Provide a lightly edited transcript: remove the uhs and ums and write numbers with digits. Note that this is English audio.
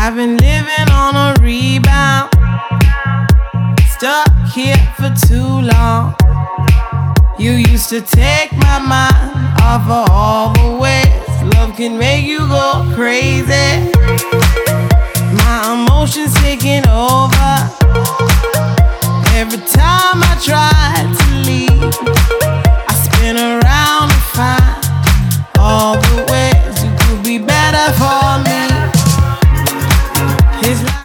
I've been living on a rebound, stuck here for too long. You used to take my mind off of all the ways love can make you go crazy.